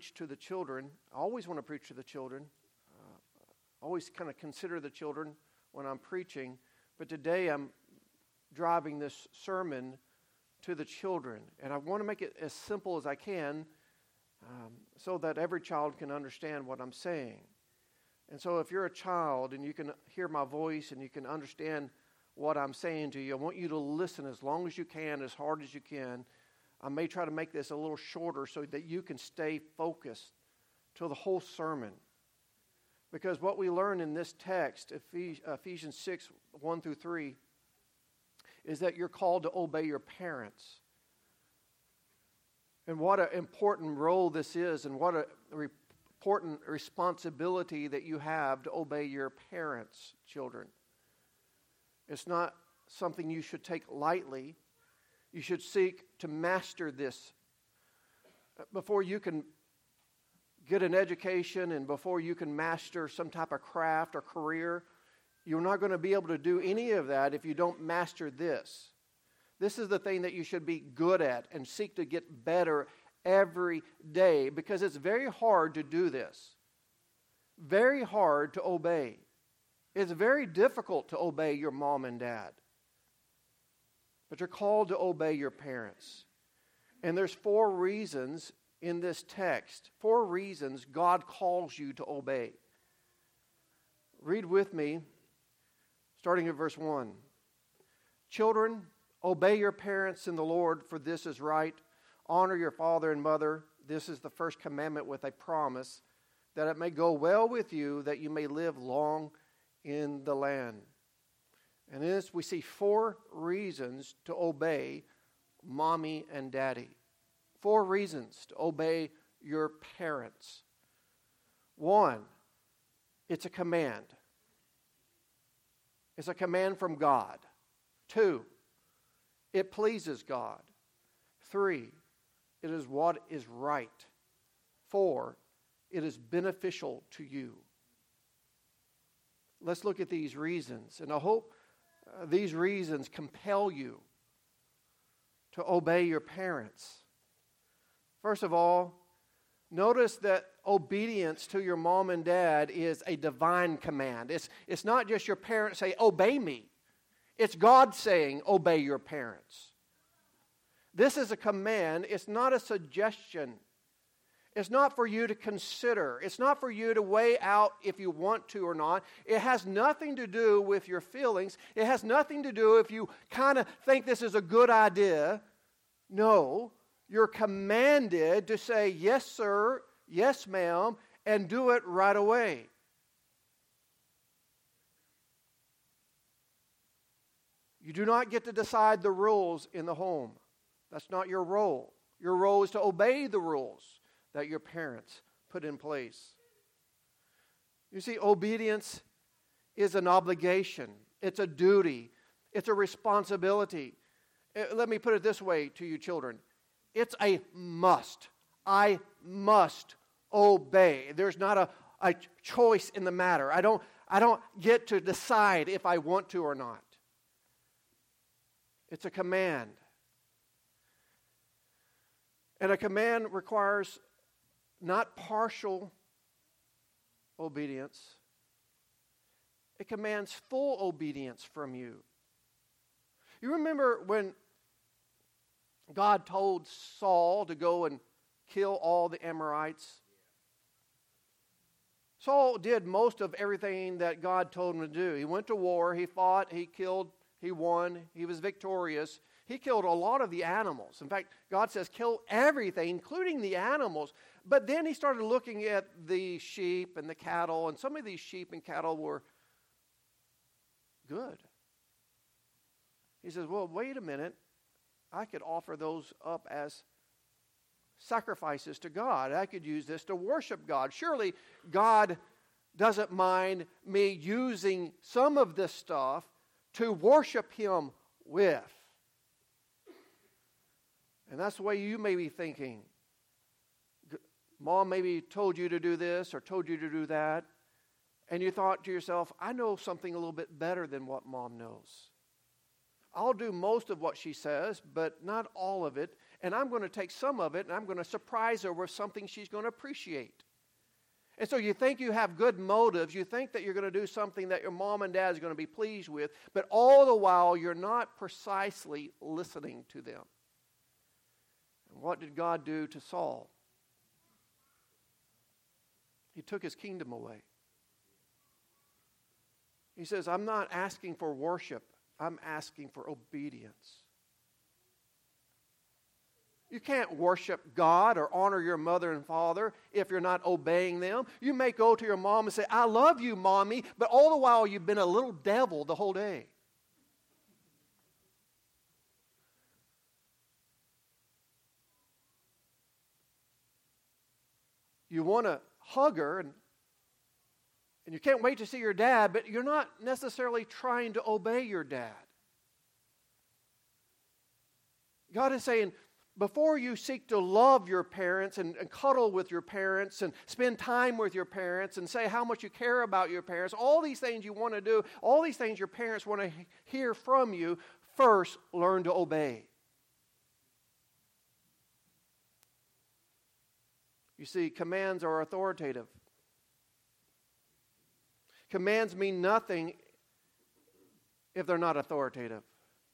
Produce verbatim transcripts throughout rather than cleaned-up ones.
preach to the children. I always want to preach to the children. Uh, always kind of consider the children when I'm preaching. But today I'm driving this sermon to the children. And I want to make it as simple as I can um, so that every child can understand what I'm saying. And so if you're a child and you can hear my voice and you can understand what I'm saying to you, I want you to listen as long as you can, as hard as you can. I may try to make this a little shorter so that you can stay focused to the whole sermon. Because what we learn in this text, Ephesians six, one through three, is that you're called to obey your parents. And what an important role this is, and what an important responsibility that you have to obey your parents, children. It's not something you should take lightly. You should seek to master this. Before you can get an education and before you can master some type of craft or career, you're not going to be able to do any of that if you don't master this. This is the thing that you should be good at and seek to get better every day, because it's very hard to do this. Very hard to obey. It's very difficult to obey your mom and dad. But you're called to obey your parents. And there's four reasons in this text, four reasons God calls you to obey. Read with me, starting at verse one. Children, obey your parents in the Lord, for this is right. Honor your father and mother. This is the first commandment with a promise, that it may go well with you, that you may live long in the land. And in this we see four reasons to obey mommy and daddy. Four reasons to obey your parents. One, it's a command. It's a command from God. Two, it pleases God. Three, it is what is right. Four, it is beneficial to you. Let's look at these reasons. And I hope uh, these reasons compel you to obey your parents. First of all, notice that obedience to your mom and dad is a divine command. It's, it's not just your parents say, obey me. It's God saying, obey your parents. This is a command. It's not a suggestion. It's not for you to consider. It's not for you to weigh out if you want to or not. It has nothing to do with your feelings. It has nothing to do if you kind of think this is a good idea. No, you're commanded to say, yes, sir, yes, ma'am, and do it right away. You do not get to decide the rules in the home. That's not your role. Your role is to obey the rules that your parents put in place. You see, obedience is an obligation. It's a duty. It's a responsibility. Let me put it this way to you children. It's a must. I must obey. There's not a, a choice in the matter. I don't, I don't get to decide if I want to or not. It's a command. And a command requires not partial obedience. It commands full obedience from you. You remember when God told Saul to go and kill all the Amorites? Saul did most of everything that God told him to do. He went to war, he fought, he killed, he won, he was victorious. He killed a lot of the animals. In fact, God says kill everything, including the animals. But then he started looking at the sheep and the cattle, and some of these sheep and cattle were good. He says, well, wait a minute. I could offer those up as sacrifices to God. I could use this to worship God. Surely God doesn't mind me using some of this stuff to worship Him with. And that's the way you may be thinking. Mom maybe told you to do this or told you to do that. And you thought to yourself, I know something a little bit better than what Mom knows. I'll do most of what she says, but not all of it. and I'm going to take some of it and I'm going to surprise her with something she's going to appreciate. And so you think you have good motives. You think that you're going to do something that your mom and dad is going to be pleased with, but all the while you're not precisely listening to them. And what did God do to Saul? He took his kingdom away. He says, I'm not asking for worship. I'm asking for obedience. You can't worship God or honor your mother and father if you're not obeying them. You may go to your mom and say, I love you, Mommy, but all the while you've been a little devil the whole day. You want to hug her and, and you can't wait to see your dad, but you're not necessarily trying to obey your dad. God is saying, before you seek to love your parents and, and cuddle with your parents and spend time with your parents and say how much you care about your parents, all these things you want to do, all these things your parents want to hear from you, first learn to obey. You see, commands are authoritative. Commands mean nothing if they're not authoritative.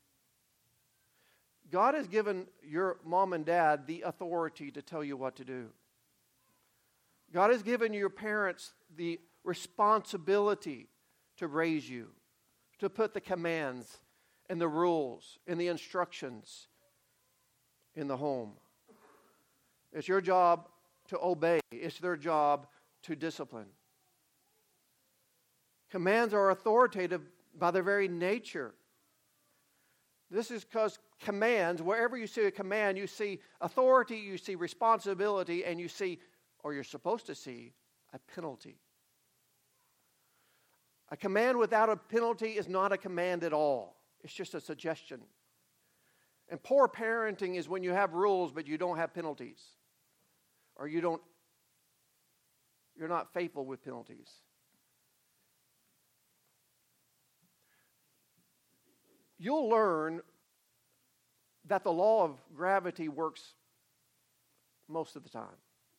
God has given your mom and dad the authority to tell you what to do. God has given your parents the responsibility to raise you, to put the commands and the rules and the instructions in the home. It's your job to obey. It's their job to discipline. Commands are authoritative by their very nature. This is because commands, wherever you see a command, you see authority, you see responsibility, and you see, or you're supposed to see, a penalty. A command without a penalty is not a command at all. It's just a suggestion. And poor parenting is when you have rules but you don't have penalties. Or you don't, you're not faithful with penalties. You'll learn that the law of gravity works most of the time.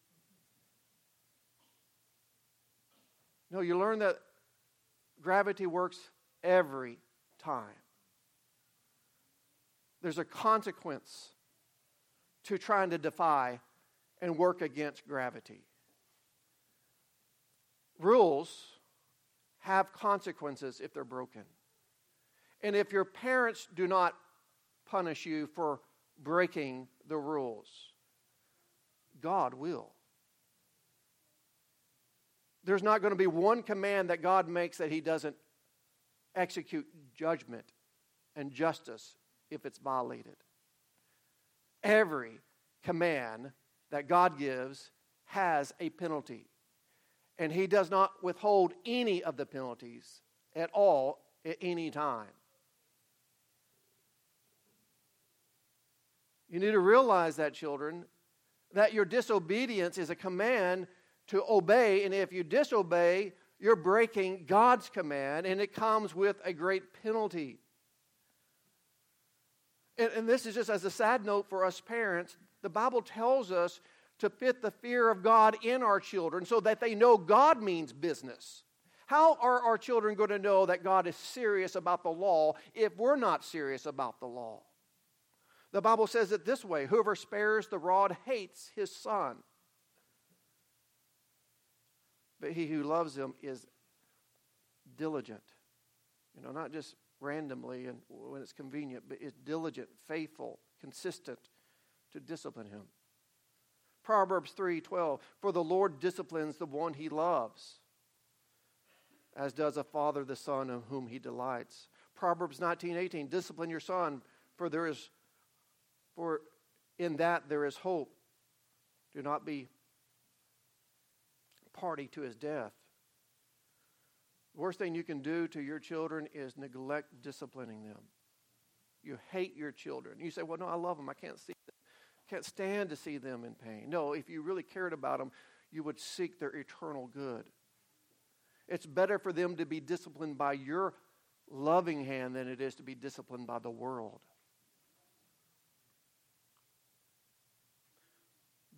No, you learn that gravity works every time. There's a consequence to trying to defy and work against gravity. Rules have consequences if they're broken. And if your parents do not punish you for breaking the rules, God will. There's not going to be one command that God makes that He doesn't execute judgment and justice if it's violated. Every command that God gives has a penalty. And He does not withhold any of the penalties at all at any time. You need to realize that, children, that your disobedience is a command to obey, and if you disobey, you're breaking God's command, and it comes with a great penalty. And, and this is just as a sad note for us parents. The Bible tells us to put the fear of God in our children so that they know God means business. How are our children going to know that God is serious about the law if we're not serious about the law? The Bible says it this way: whoever spares the rod hates his son, but he who loves him is diligent. You know, not just randomly and when it's convenient, but is diligent, faithful, consistent to discipline him. Proverbs three twelve, for the Lord disciplines the one He loves, as does a father the son in whom he delights. Proverbs nineteen eighteen, discipline your son, for there is For in that there is hope. Do not be party to his death. The worst thing you can do to your children is neglect disciplining them. You hate your children. You say, well, no, I love them. I can't see them. Can't stand to see them in pain. No, if you really cared about them, you would seek their eternal good. It's better for them to be disciplined by your loving hand than it is to be disciplined by the world.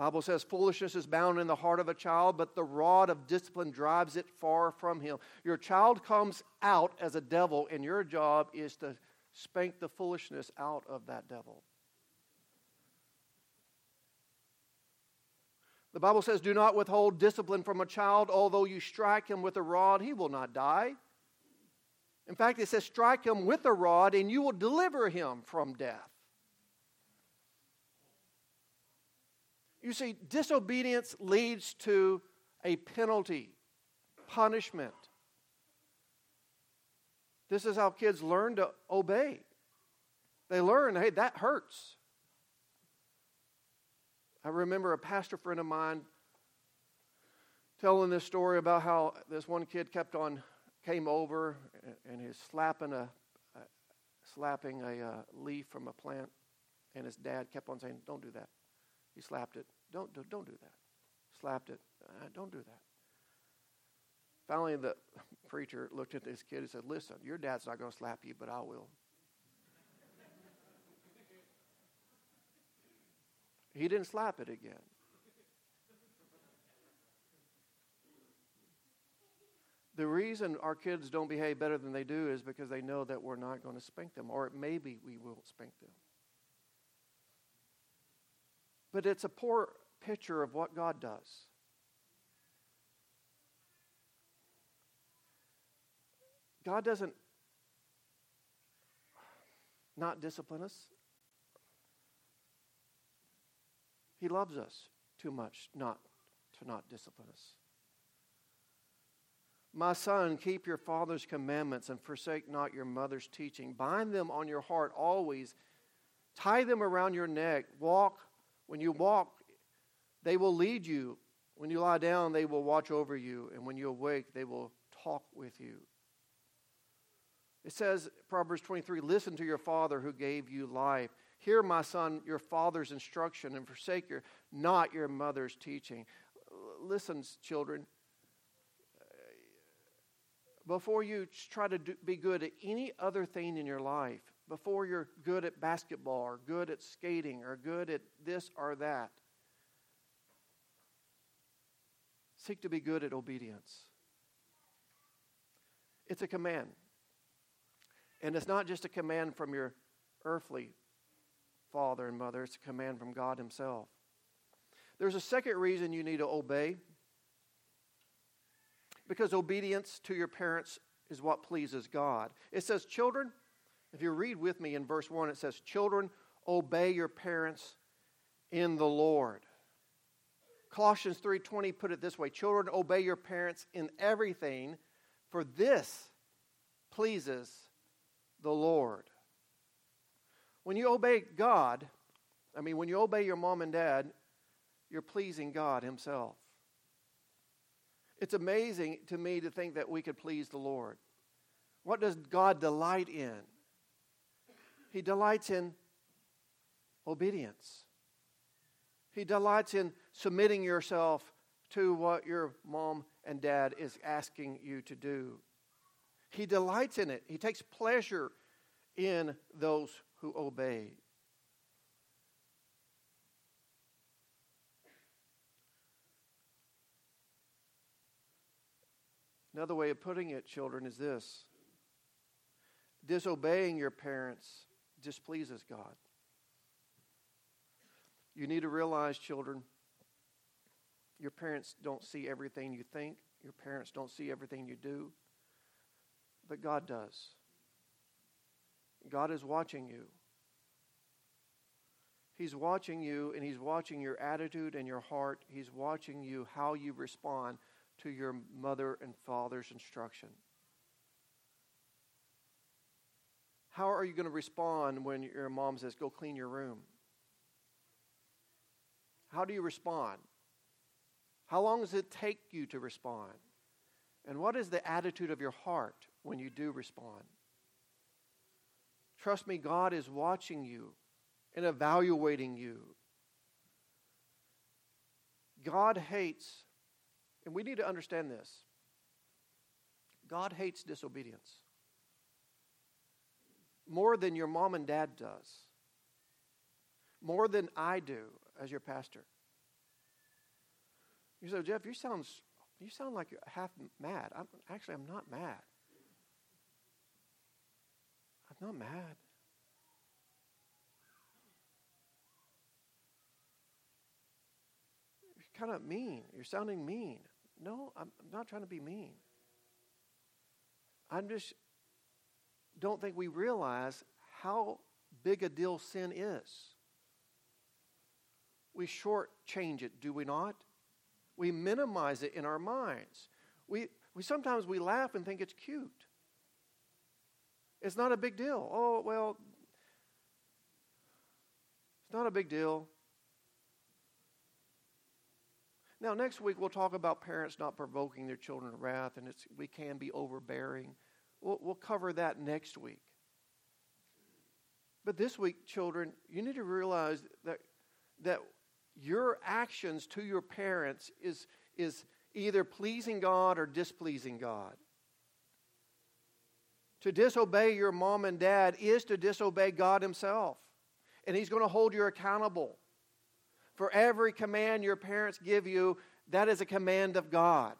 Bible says foolishness is bound in the heart of a child, but the rod of discipline drives it far from him. Your child comes out as a devil, and your job is to spank the foolishness out of that devil. The Bible says, do not withhold discipline from a child. Although you strike him with a rod, he will not die. In fact, it says, strike him with a rod, and you will deliver him from death. You see, disobedience leads to a penalty, punishment. This is how kids learn to obey. They learn, hey, that hurts. I remember a pastor friend of mine telling this story about how this one kid kept on, came over and he's slapping a, a slapping a uh, leaf from a plant, and his dad kept on saying, don't do that. He slapped it. Don't, do, don't do that. Slapped it. Uh, don't do that. Finally, the preacher looked at this kid and said, listen, your dad's not going to slap you, but I will. He didn't slap it again. The reason our kids don't behave better than they do is because they know that we're not going to spank them, or maybe we will spank them. But it's a poor picture of what God does. God doesn't not discipline us. He loves us too much not to not discipline us. My son, keep your father's commandments and forsake not your mother's teaching. Bind them on your heart always. Tie them around your neck. Walk. When you walk, they will lead you. When you lie down, they will watch over you. And when you awake, they will talk with you. It says, Proverbs twenty-three, listen to your father who gave you life. Hear, my son, your father's instruction, and forsake your, not your mother's teaching. Listen, children, before you try to do, be good at any other thing in your life, before you're good at basketball or good at skating or good at this or that, seek to be good at obedience. It's a command. And it's not just a command from your earthly father and mother. It's a command from God himself. There's a second reason you need to obey. Because obedience to your parents is what pleases God. It says, children, if you read with me in verse one, it says, children, obey your parents in the Lord. Colossians three twenty put it this way, children, obey your parents in everything, for this pleases the Lord. When you obey God, I mean, when you obey your mom and dad, you're pleasing God himself. It's amazing to me to think that we could please the Lord. What does God delight in? He delights in obedience. He delights in submitting yourself to what your mom and dad is asking you to do. He delights in it. He takes pleasure in those who obey. Another way of putting it, children, is this. Disobeying your parents displeases God. You need to realize, children, your parents don't see everything you think. Your parents don't see everything you do. But God does. God is watching you. He's watching you, and He's watching your attitude and your heart. He's watching you, how you respond to your mother and father's instruction. How are you going to respond when your mom says, go clean your room? How do you respond? How long does it take you to respond? And what is the attitude of your heart when you do respond? Trust me, God is watching you and evaluating you. God hates, and we need to understand this, God hates disobedience more than your mom and dad does, more than I do as your pastor. You say, Jeff, you sound, you sound like you're half mad. I'm, actually, I'm not mad. I'm not mad. You're kind of mean. You're sounding mean. No, I'm not trying to be mean. I'm just don't think we realize how big a deal sin is. We shortchange it, do we not? We minimize it in our minds. We, we sometimes we laugh and think it's cute. It's not a big deal. Oh, well, it's not a big deal. Now, next week we'll talk about parents not provoking their children to wrath, and it's, we can be overbearing. We'll, we'll cover that next week. But this week, children, you need to realize that that your actions to your parents is, is either pleasing God or displeasing God. To disobey your mom and dad is to disobey God Himself. And He's going to hold you accountable. For every command your parents give you, that is a command of God.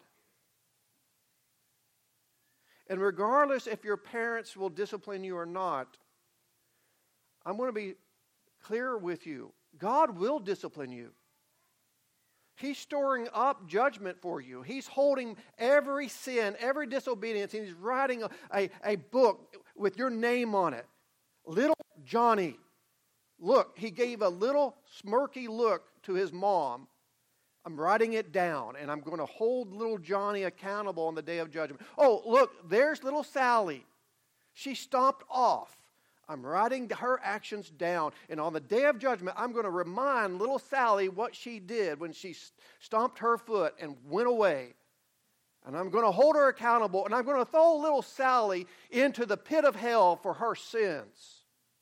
And regardless if your parents will discipline you or not, I'm going to be clear with you. God will discipline you. He's storing up judgment for you. He's holding every sin, every disobedience, and He's writing a, a, a book with your name on it. Little Johnny. Look, he gave a little smirky look to his mom. I'm writing it down, and I'm going to hold little Johnny accountable on the day of judgment. Oh, look, there's little Sally. She stomped off. I'm writing her actions down, and on the day of judgment, I'm going to remind little Sally what she did when she stomped her foot and went away. And I'm going to hold her accountable, and I'm going to throw little Sally into the pit of hell for her sins.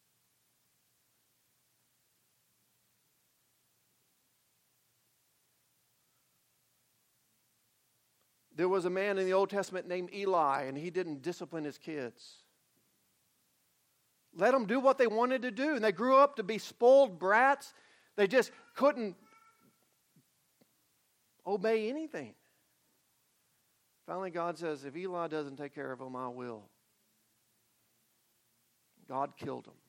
There was a man in the Old Testament named Eli, and he didn't discipline his kids. Let them do what they wanted to do. And they grew up to be spoiled brats. They just couldn't obey anything. Finally, God says, if Eli doesn't take care of them, I will. God killed him.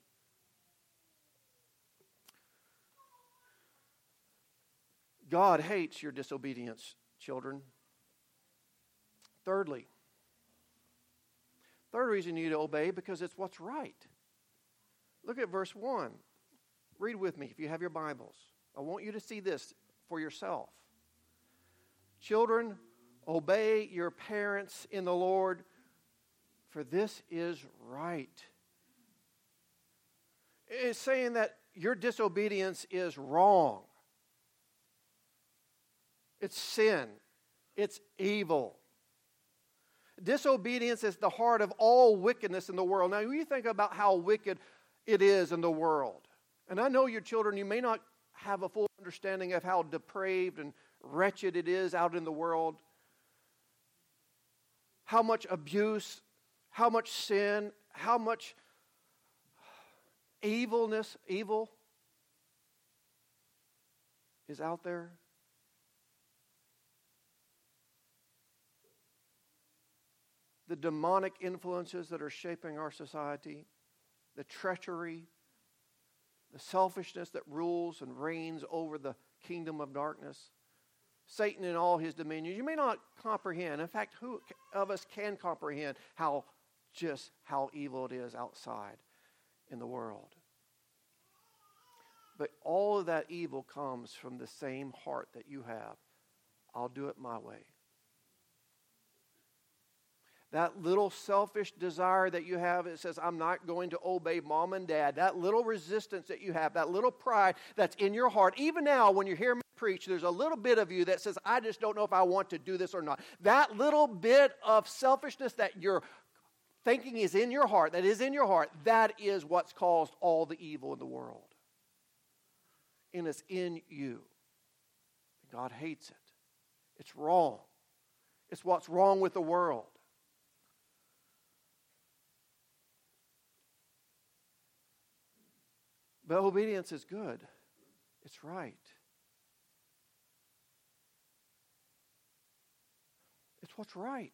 God hates your disobedience, children. Thirdly, third reason you need to obey, because it's what's right. Look at verse one. Read with me if you have your Bibles. I want you to see this for yourself. Children, obey your parents in the Lord, for this is right. It's saying that your disobedience is wrong. It's sin. It's evil. Disobedience is the heart of all wickedness in the world. Now, you think about how wicked it is in the world. And I know your children, you may not have a full understanding of how depraved and wretched it is out in the world. How much abuse, how much sin, how much evilness, evil is out there. The demonic influences that are shaping our society, the treachery, the selfishness that rules and reigns over the kingdom of darkness, Satan in all his dominions. You may not comprehend. In fact, who of us can comprehend how just how evil it is outside in the world? But all of that evil comes from the same heart that you have. I'll do it my way. That little selfish desire that you have, it says, I'm not going to obey mom and dad. That little resistance that you have, that little pride that's in your heart. Even now, when you hear me preach, there's a little bit of you that says, I just don't know if I want to do this or not. That little bit of selfishness that you're thinking is in your heart, that is in your heart, that is what's caused all the evil in the world. And it's in you. God hates it. It's wrong. It's what's wrong with the world. But obedience is good. It's right. That's what's right.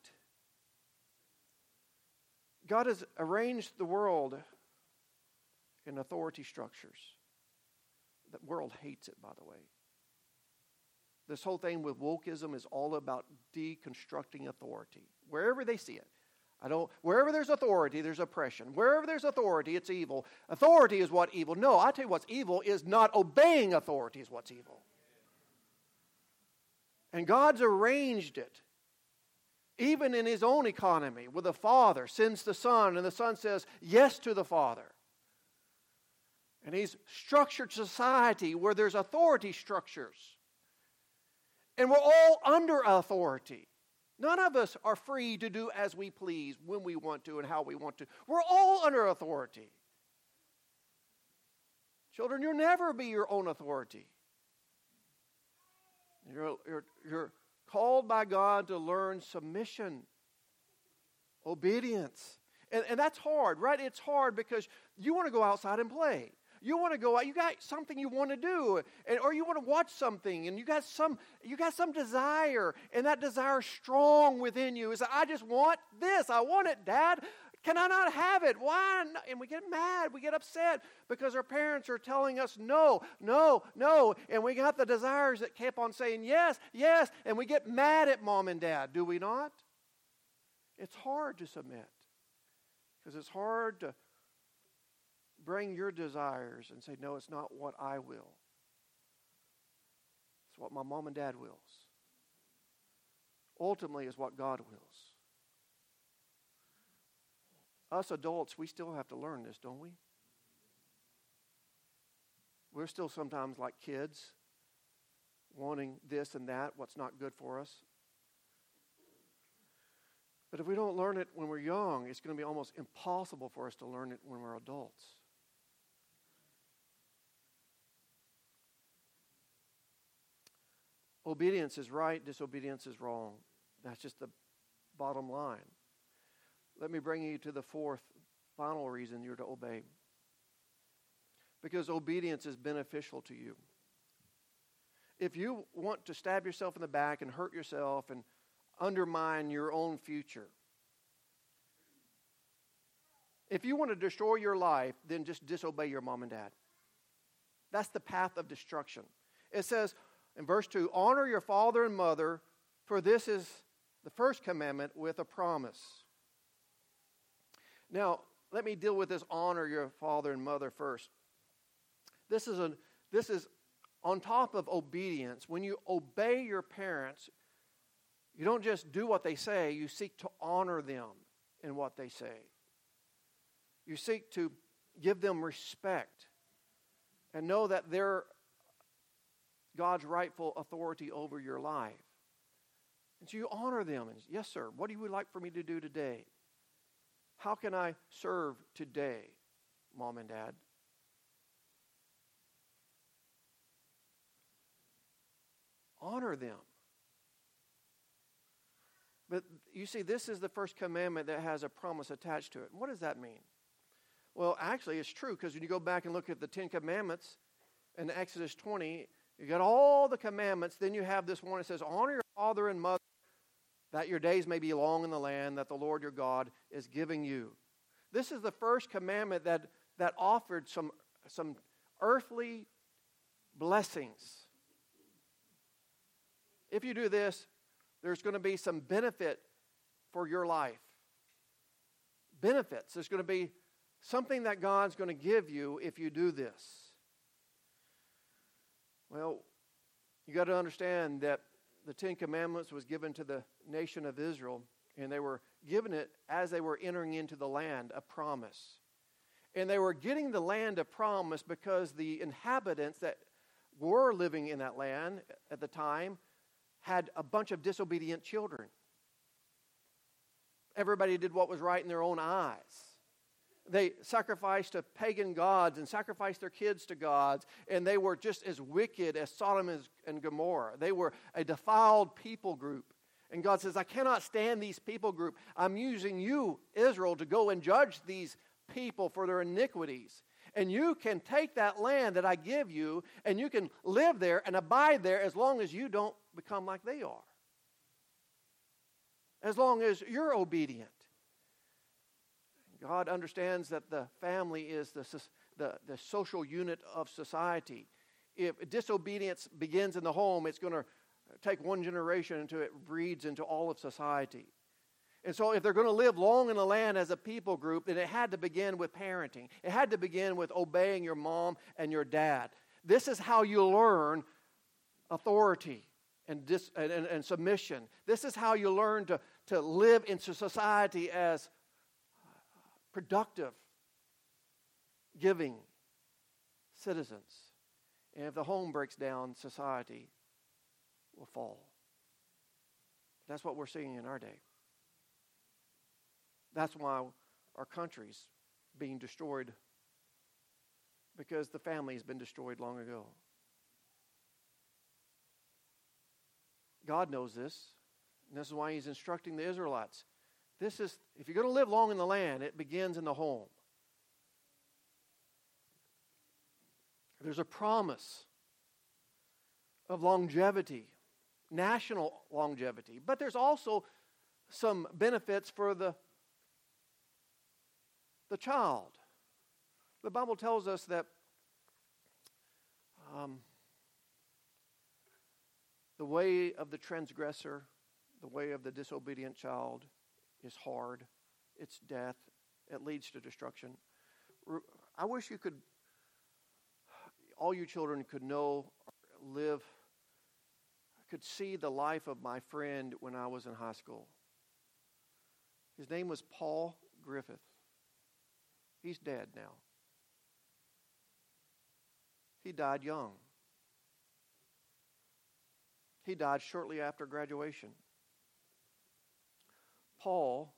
God has arranged the world in authority structures. The world hates it, by the way. This whole thing with wokeism is all about deconstructing authority. Wherever they see it. I don't, wherever there's authority, there's oppression. Wherever there's authority, it's evil. Authority is what evil. No, I tell you what's evil is not obeying authority is what's evil. And God's arranged it. Even in His own economy, where the Father sends the Son, and the Son says yes to the Father. And He's structured society where there's authority structures. And we're all under authority. None of us are free to do as we please, when we want to, and how we want to. We're all under authority. Children, you'll never be your own authority. You're, you're, you're called by God to learn submission, obedience. And, and that's hard, right? It's hard because you want to go outside and play. You want to go out, you got something you want to do, and, or you want to watch something, and you got some you got some desire, and that desire is strong within you. It's like, I just want this. I want it, Dad. Can I not have it? Why not? And we get mad, we get upset because our parents are telling us no, no, no, and we got the desires that kept on saying yes, yes, and we get mad at Mom and Dad, do we not? It's hard to submit because it's hard to bring your desires and say, no, it's not what I will. It's what my mom and dad wills. Ultimately, is what God wills. Us adults, we still have to learn this, don't we? We're still sometimes like kids, wanting this and that, what's not good for us. But if we don't learn it when we're young, it's going to be almost impossible for us to learn it when we're adults. Obedience is right, disobedience is wrong. That's just the bottom line. Let me bring you to the fourth, final reason you're to obey. Because obedience is beneficial to you. If you want to stab yourself in the back and hurt yourself and undermine your own future, if you want to destroy your life, then just disobey your mom and dad. That's the path of destruction. It says, in verse two, honor your father and mother, for this is the first commandment with a promise. Now, let me deal with this honor your father and mother first. This is a this is on top of obedience. When you obey your parents, you don't just do what they say, you seek to honor them in what they say. You seek to give them respect and know that they're God's rightful authority over your life. And so you honor them. And yes, sir, what do you like for me to do today? How can I serve today, Mom and Dad? Honor them. But you see, this is the first commandment that has a promise attached to it. What does that mean? Well, actually, it's true, because when you go back and look at the Ten Commandments in Exodus twenty, you got all the commandments. Then you have this one that says, honor your father and mother, that your days may be long in the land that the Lord your God is giving you. This is the first commandment that, that offered some, some earthly blessings. If you do this, there's going to be some benefit for your life. Benefits. There's going to be something that God's going to give you if you do this. Well, you got to understand that the Ten Commandments was given to the nation of Israel, and they were given it as they were entering into the land of promise. And they were getting the land of promise because the inhabitants that were living in that land at the time had a bunch of disobedient children. Everybody did what was right in their own eyes. They sacrificed to pagan gods and sacrificed their kids to gods, and they were just as wicked as Sodom and Gomorrah. They were a defiled people group. And God says, I cannot stand these people group. I'm using you, Israel, to go and judge these people for their iniquities. And you can take that land that I give you, and you can live there and abide there as long as you don't become like they are. as long as you're obedient. God understands that the family is the, the, the social unit of society. If disobedience begins in the home, it's going to take one generation until it breeds into all of society. And so if they're going to live long in the land as a people group, then it had to begin with parenting. It had to begin with obeying your mom and your dad. This is how you learn authority and, dis, and, and, and submission. This is how you learn to, to live in society as productive, giving citizens. And if the home breaks down, society will fall. That's what we're seeing in our day. That's why our country's being destroyed, because the family has been destroyed long ago. God knows this, and this is why He's instructing the Israelites. This is, if you're going to live long in the land, it begins in the home. There's a promise of longevity, national longevity, but there's also some benefits for the, the child. The Bible tells us that um, the way of the transgressor, the way of the disobedient child is hard. It's death. It leads to destruction. I wish you could, all you children could know, live, could see the life of my friend when I was in high school. His name was Paul Griffith. He's dead now. He died young. He died shortly after graduation. Paul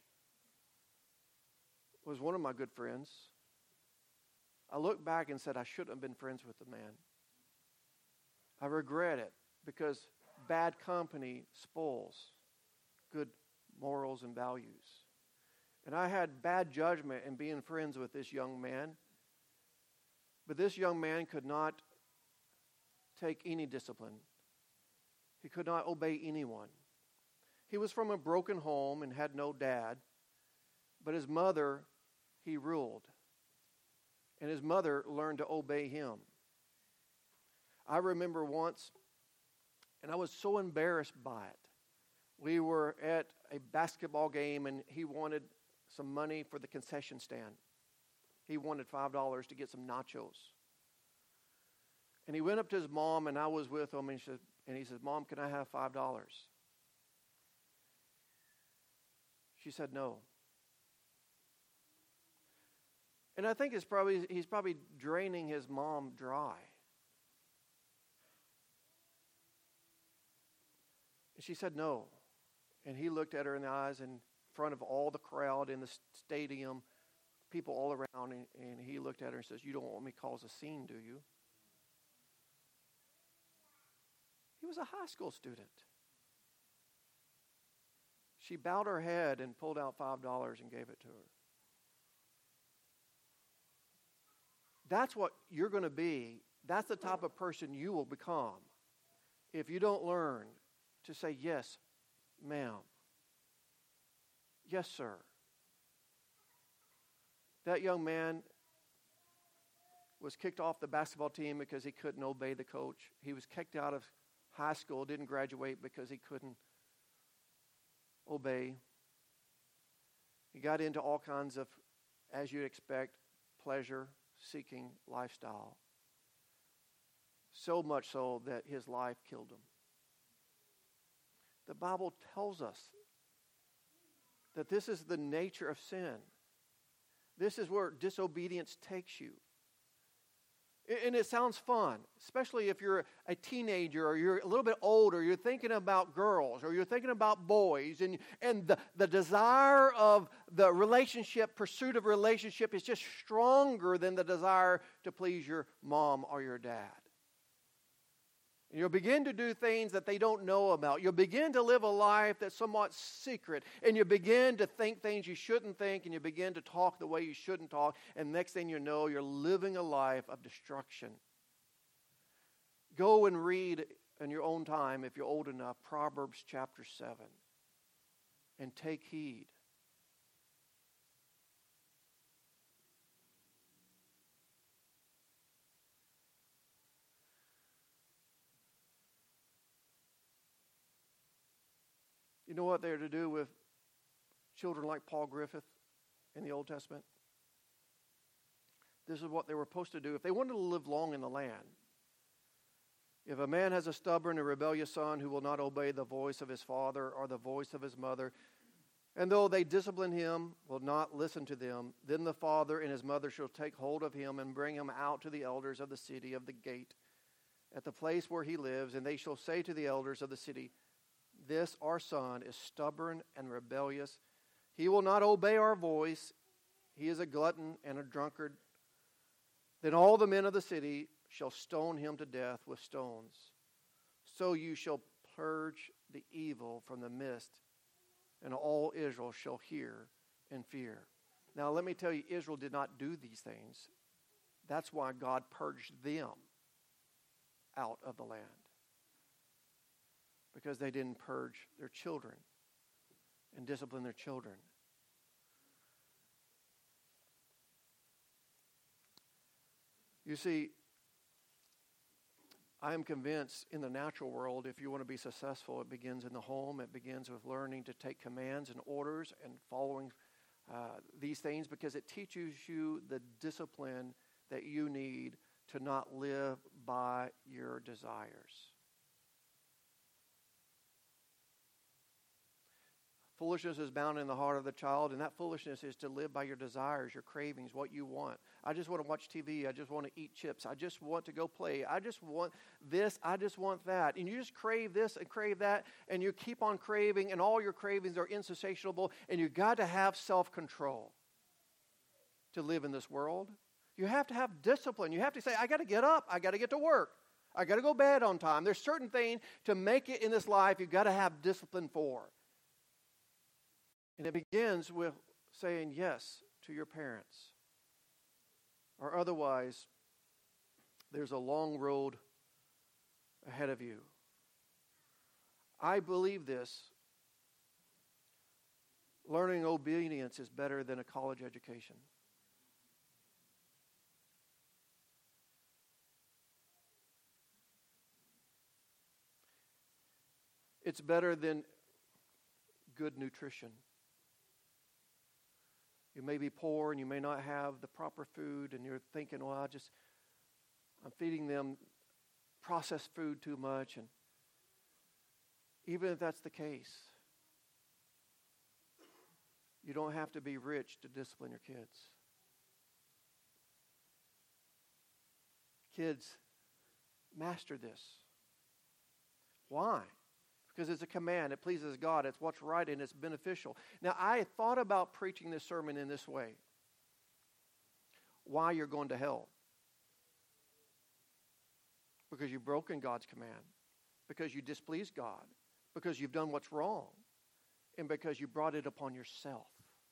was one of my good friends. I look back and said I shouldn't have been friends with the man. I regret it because bad company spoils good morals and values. And I had bad judgment in being friends with this young man. But this young man could not take any discipline. He could not obey anyone. He was from a broken home and had no dad. But his mother, he ruled. And his mother learned to obey him. I remember once, and I was so embarrassed by it. We were at a basketball game, and he wanted some money for the concession stand. He wanted five dollars to get some nachos. And he went up to his mom, and I was with him, and he said, and he said, "Mom, can I have five dollars? She said no. And I think it's probably he's probably draining his mom dry. And she said no. And he looked at her in the eyes in front of all the crowd in the stadium, people all around, and, and he looked at her and says, "You don't want me to cause a scene, do you?" He was a high school student. She bowed her head and pulled out five dollars and gave it to her. That's what you're going to be. That's the type of person you will become if you don't learn to say, "Yes, ma'am. Yes, sir." That young man was kicked off the basketball team because he couldn't obey the coach. He was kicked out of high school, didn't graduate because he couldn't obey. He got into all kinds of, as you'd expect, pleasure-seeking lifestyle. So much so that his life killed him. The Bible tells us that this is the nature of sin. This is where disobedience takes you. And it sounds fun, especially if you're a teenager or you're a little bit older, you're thinking about girls or you're thinking about boys, and, and the, the desire of the relationship, pursuit of relationship is just stronger than the desire to please your mom or your dad. And you'll begin to do things that they don't know about. You'll begin to live a life that's somewhat secret. And you begin to think things you shouldn't think. And you begin to talk the way you shouldn't talk. And next thing you know, you're living a life of destruction. Go and read in your own time, if you're old enough, Proverbs chapter seven. and take heed. You know what they're to do with children like Paul Griffith in the Old Testament? This is what they were supposed to do if they wanted to live long in the land. If a man has a stubborn and rebellious son who will not obey the voice of his father or the voice of his mother, and though they discipline him, will not listen to them, then the father and his mother shall take hold of him and bring him out to the elders of the city of the gate, at the place where he lives, and they shall say to the elders of the city, this our son is stubborn and rebellious. He will not obey our voice. He is a glutton and a drunkard. Then all the men of the city shall stone him to death with stones. So you shall purge the evil from the midst, and all Israel shall hear and fear. Now let me tell you, Israel did not do these things. That's why God purged them out of the land. Because they didn't purge their children and discipline their children. You see, I am convinced in the natural world, if you want to be successful, it begins in the home. It begins with learning to take commands and orders and following uh, these things, because it teaches you the discipline that you need to not live by your desires. Foolishness is bound in the heart of the child, and that foolishness is to live by your desires, your cravings, what you want. I just want to watch T V. I just want to eat chips. I just want to go play. I just want this. I just want that. And you just crave this and crave that, and you keep on craving, and all your cravings are insatiable, and you've got to have self-control to live in this world. You have to have discipline. You have to say, I got to get up. I got to get to work. I got to go to bed on time. There's certain things to make it in this life you've got to have discipline for. And it begins with saying yes to your parents. Or otherwise, there's a long road ahead of you. I believe this. Learning obedience is better than a college education. It's better than good nutrition. You may be poor and you may not have the proper food, and you're thinking, well, I just, I'm feeding them processed food too much. And even if that's the case, you don't have to be rich to discipline your kids. Kids, master this. Why? Because it's a command. It pleases God. It's what's right and it's beneficial. Now, I thought about preaching this sermon in this way. Why you're going to hell? Because you've broken God's command. Because you displeased God. Because you've done what's wrong. And because you brought it upon yourself.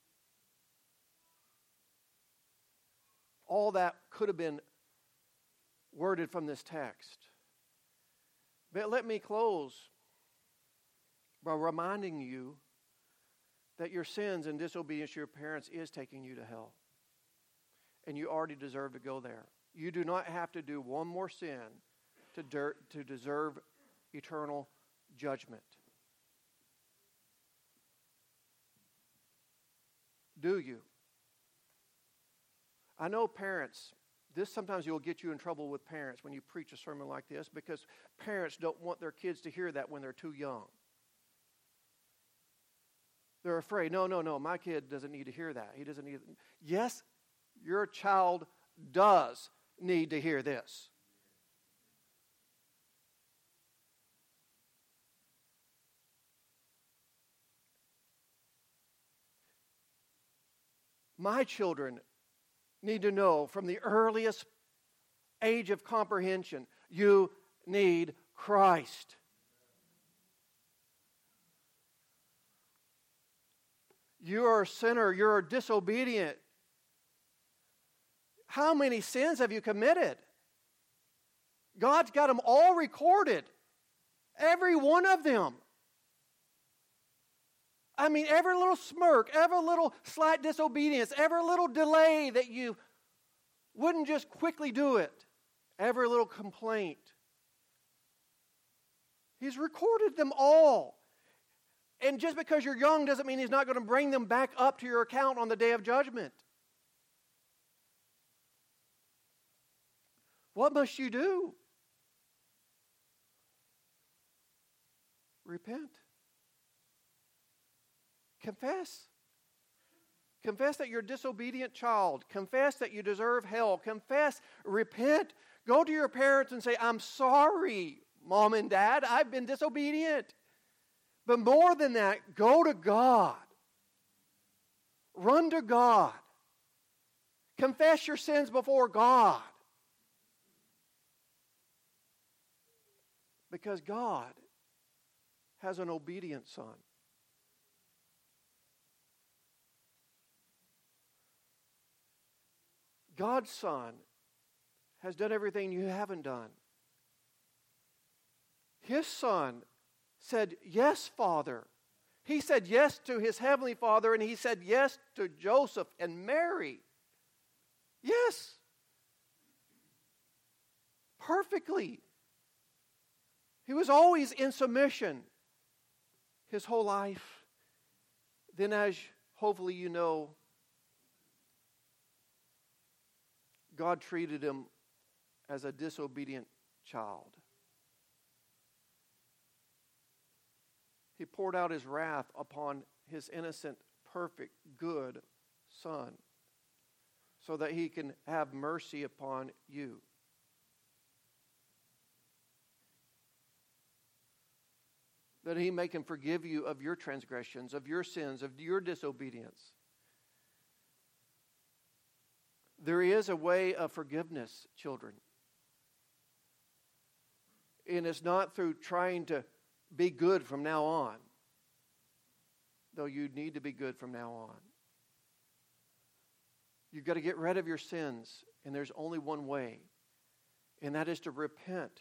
All that could have been worded from this text. But let me close by reminding you that your sins and disobedience to your parents is taking you to hell. And you already deserve to go there. You do not have to do one more sin to, der- to deserve eternal judgment. Do you? I know parents, this sometimes will get you in trouble with parents when you preach a sermon like this, because parents don't want their kids to hear that when they're too young. They're afraid, no, no, no, my kid doesn't need to hear that. He doesn't need. Yes, your child does need to hear this. My children need to know from the earliest age of comprehension, you need Christ. You're a sinner. You're disobedient. How many sins have you committed? God's got them all recorded. Every one of them. I mean, every little smirk, every little slight disobedience, every little delay that you wouldn't just quickly do it, every little complaint. He's recorded them all. And just because you're young doesn't mean He's not going to bring them back up to your account on the day of judgment. What must you do? Repent. Confess. Confess that you're a disobedient child. Confess that you deserve hell. Confess, repent. Go to your parents and say, I'm sorry, Mom and Dad, I've been disobedient. But more than that, go to God. Run to God. Confess your sins before God. Because God has an obedient son. God's Son has done everything you haven't done. His Son said, yes, Father. He said yes to His Heavenly Father, and He said yes to Joseph and Mary. Yes. Perfectly. He was always in submission His whole life. Then, as hopefully you know, God treated Him as a disobedient child. He poured out His wrath upon His innocent, perfect, good Son so that He can have mercy upon you. That He may can forgive you of your transgressions, of your sins, of your disobedience. There is a way of forgiveness, children. And it's not through trying to be good from now on. Though you need to be good from now on. You've got to get rid of your sins. And there's only one way. And that is to repent.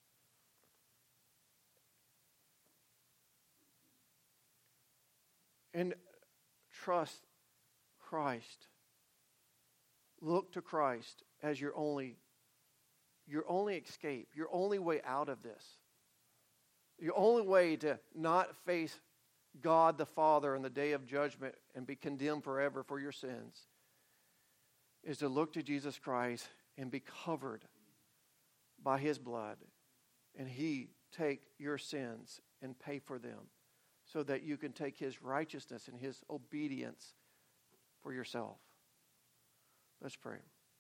And trust Christ. Look to Christ as your only, your only escape, your only way out of this. Your only way to not face God the Father on the day of judgment and be condemned forever for your sins is to look to Jesus Christ and be covered by His blood. And He take your sins and pay for them so that you can take His righteousness and His obedience for yourself. Let's pray.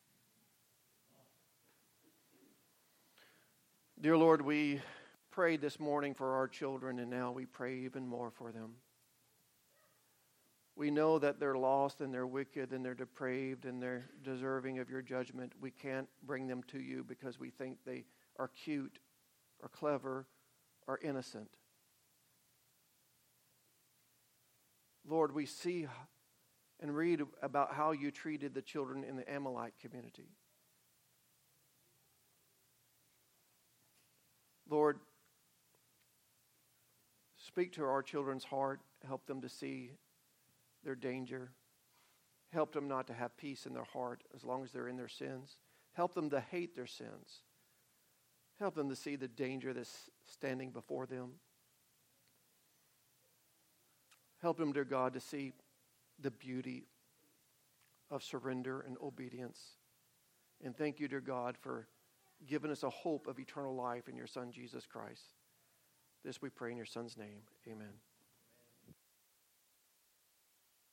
Dear Lord, we prayed this morning for our children, and now we pray even more for them. We know that they're lost and they're wicked and they're depraved and they're deserving of your judgment. We can't bring them to you because we think they are cute or clever or innocent. Lord, we see and read about how you treated the children in the Amalekite community. Lord, speak to our children's heart. Help them to see their danger. Help them not to have peace in their heart as long as they're in their sins. Help them to hate their sins. Help them to see the danger that's standing before them. Help them, dear God, to see the beauty of surrender and obedience. And thank you, dear God, for giving us a hope of eternal life in your Son, Jesus Christ. This we pray in your Son's name. Amen.